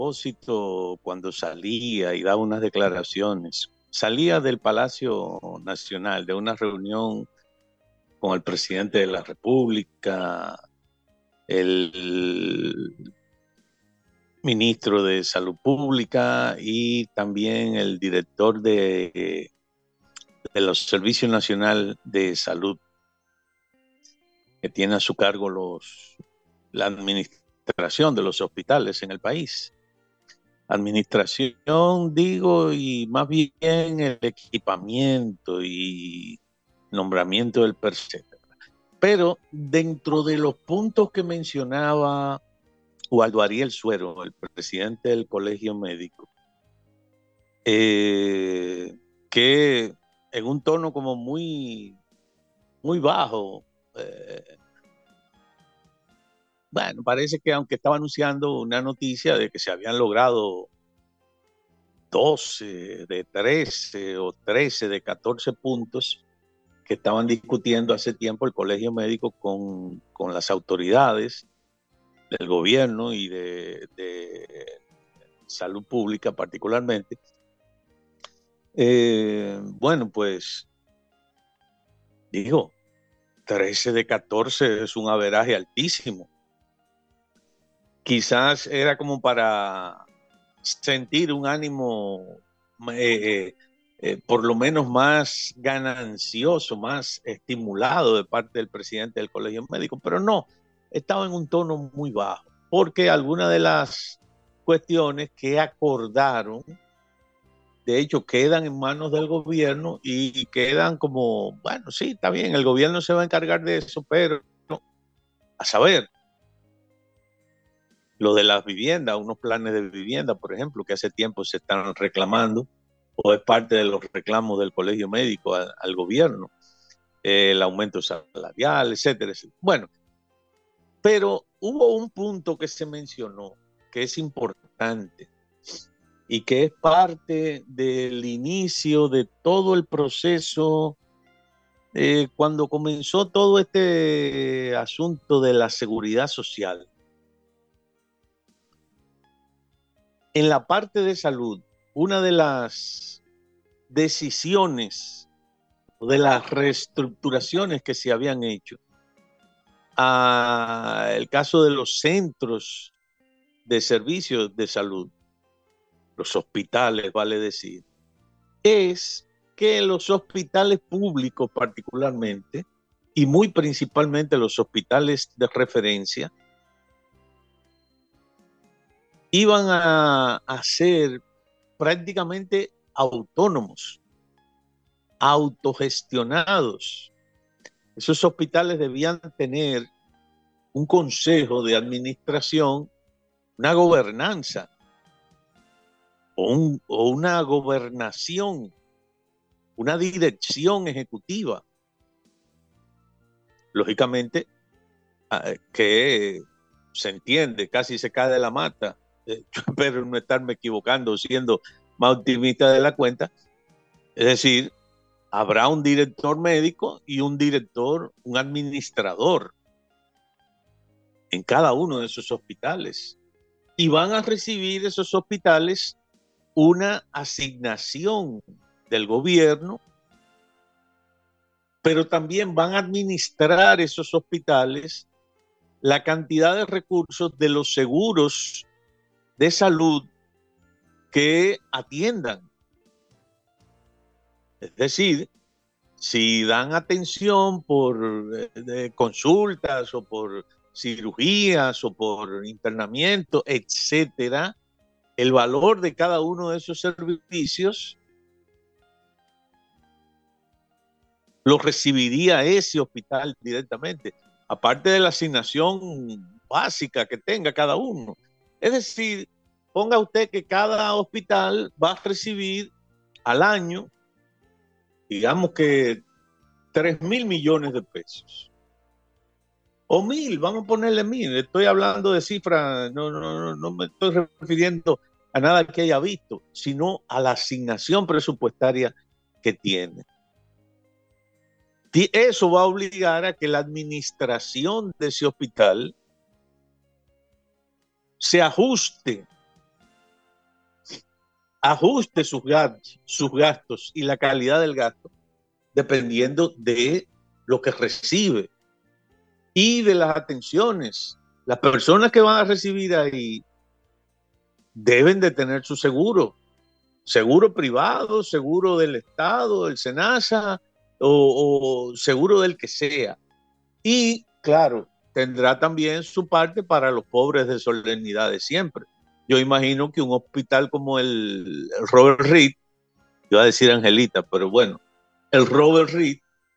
propósito, cuando salía y daba unas declaraciones, salía del Palacio Nacional de una reunión con el presidente de la República, el ministro de Salud Pública y también el director de los Servicios Nacional de Salud, que tiene a su cargo la administración de los hospitales en el país. Administración, digo, y más bien el equipamiento y nombramiento del personal. Pero dentro de los puntos que mencionaba Waldo Ariel Suero, el presidente del Colegio Médico, que en un tono como muy, muy bajo, bueno, parece que aunque estaba anunciando una noticia de que se habían logrado 12 de 13 o 13 de 14 puntos que estaban discutiendo hace tiempo el Colegio Médico con las autoridades del gobierno y de salud pública particularmente. Bueno, pues digo, 13 de 14 es un averaje altísimo. Quizás era como para sentir un ánimo por lo menos más ganancioso, más estimulado de parte del presidente del Colegio Médico, pero no, estaba en un tono muy bajo, porque algunas de las cuestiones que acordaron, de hecho, quedan en manos del gobierno y quedan como, bueno, sí, está bien, el gobierno se va a encargar de eso, pero no, a saber, lo de las viviendas, unos planes de vivienda, por ejemplo, que hace tiempo se están reclamando, o es parte de los reclamos del Colegio Médico al gobierno, el aumento salarial, etcétera, etcétera. Bueno, pero hubo un punto que se mencionó que es importante y que es parte del inicio de todo el proceso cuando comenzó todo este asunto de la seguridad social. En la parte de salud, una de las decisiones o de las reestructuraciones que se habían hecho, el caso de los centros de servicios de salud, los hospitales, vale decir, es que los hospitales públicos particularmente, y muy principalmente los hospitales de referencia, iban a ser prácticamente autónomos, autogestionados. Esos hospitales debían tener un consejo de administración, una gobernanza o una gobernación, una dirección ejecutiva. Lógicamente, que se entiende, casi se cae de la mata. Yo espero no estarme equivocando, siendo más optimista de la cuenta. Es decir, habrá un director médico y un director, un administrador en cada uno de esos hospitales. Y van a recibir esos hospitales una asignación del gobierno, pero también van a administrar esos hospitales la cantidad de recursos de los seguros de salud que atiendan. Es decir, si dan atención por consultas o por cirugías o por internamiento, etcétera, el valor de cada uno de esos servicios lo recibiría ese hospital directamente, aparte de la asignación básica que tenga cada uno. Es decir, ponga usted que cada hospital va a recibir al año, digamos que 3.000 millones de pesos. O 1.000, vamos a ponerle 1.000. Estoy hablando de cifras, no me estoy refiriendo a nada que haya visto, sino a la asignación presupuestaria que tiene. Y eso va a obligar a que la administración de ese hospital se ajuste ajuste sus gastos y la calidad del gasto dependiendo de lo que recibe y de las atenciones. Las personas que van a recibir ahí deben de tener su seguro, seguro privado, seguro del Estado, del SENASA o seguro del que sea. Y claro, tendrá también su parte para los pobres de solemnidad de siempre. Yo imagino que un hospital como el Robert Reed, iba a decir Angelita, pero bueno, el Robert Reed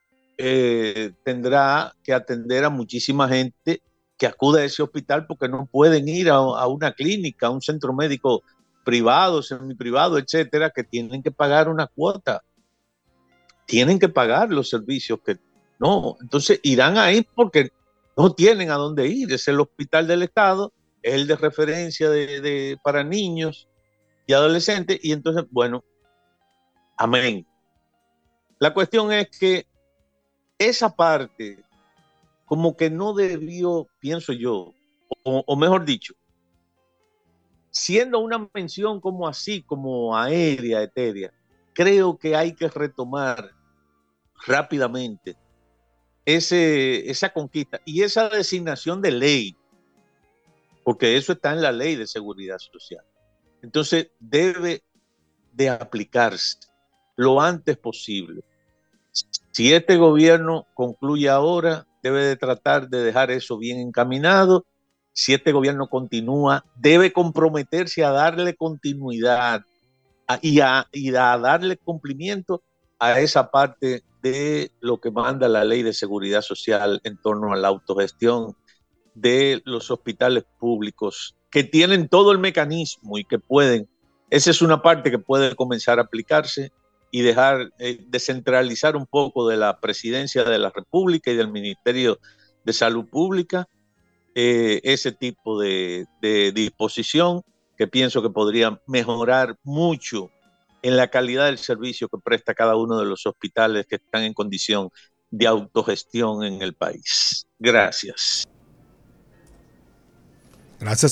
tendrá que atender a muchísima gente que acude a ese hospital porque no pueden ir a una clínica, a un centro médico privado, semiprivado, etcétera, que tienen que pagar una cuota, tienen que pagar los servicios que no, entonces irán ahí porque no tienen a dónde ir. Es el hospital del Estado, es el de referencia para niños y adolescentes, y entonces, bueno, amén. La cuestión es que esa parte como que no debió, pienso yo, o mejor dicho, siendo una mención como así, como aérea, etérea, creo que hay que retomar rápidamente esa conquista y esa designación de ley, porque eso está en la ley de seguridad social. Entonces debe de aplicarse lo antes posible. Si este gobierno concluye ahora, debe de tratar de dejar eso bien encaminado. Si este gobierno continúa, debe comprometerse a darle continuidad y a darle cumplimiento a esa parte de lo que manda la ley de seguridad social en torno a la autogestión de los hospitales públicos, que tienen todo el mecanismo y que pueden, esa es una parte que puede comenzar a aplicarse y dejar descentralizar un poco de la presidencia de la República y del Ministerio de Salud Pública ese tipo de disposición que pienso que podría mejorar mucho en la calidad del servicio que presta cada uno de los hospitales que están en condición de autogestión en el país. Gracias. Gracias